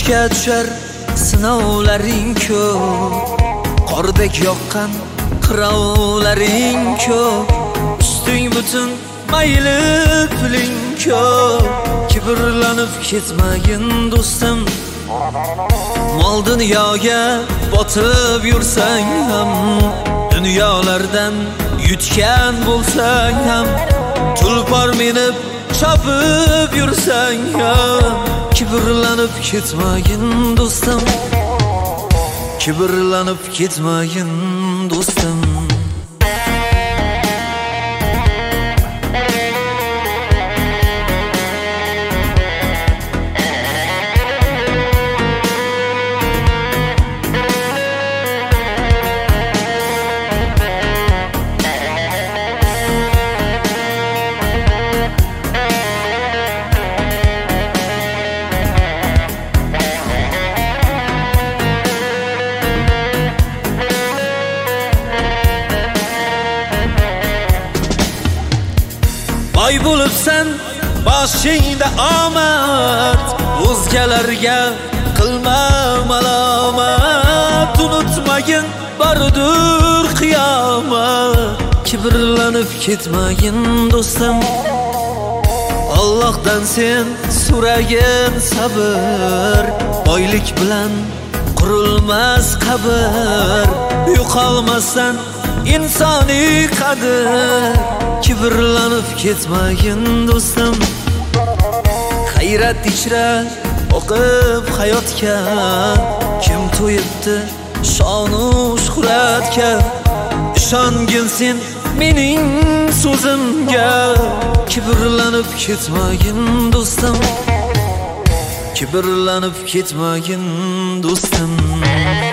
Ishga tushar sinovlaring ko'p, qordek yoqqan qirovlaring ko'p, usting butun mayli puling ko'p. Kibrlanib ketmagin do'stim, mol dunyoga botib yursang ham, dunyolardan yutgan bo'lsang ham, tulpor minib chopib yursang ham, kibrlanib ketmagin do'stim, kibrlanib ketmagin do'stim. Boy bo'libsan boshingda omad, o'zgalarga qilma malomat. Unutmagin bordir qiyomat, kibrlanib ketmagin do'stim. Allohdan sen so'ragin sabr, boylik bilan qurilmas qabr. Yo'qolmasdan insoniy qadr, kibrlanib ketmagin do'stim. Hayrat ichra o'qib hayotga, kim to'yibdi shonu shuhratga. Ishongin sen mening so'zimga, kibrlanib ketmagin do'stim, kibrlanib ketmagin do'stim.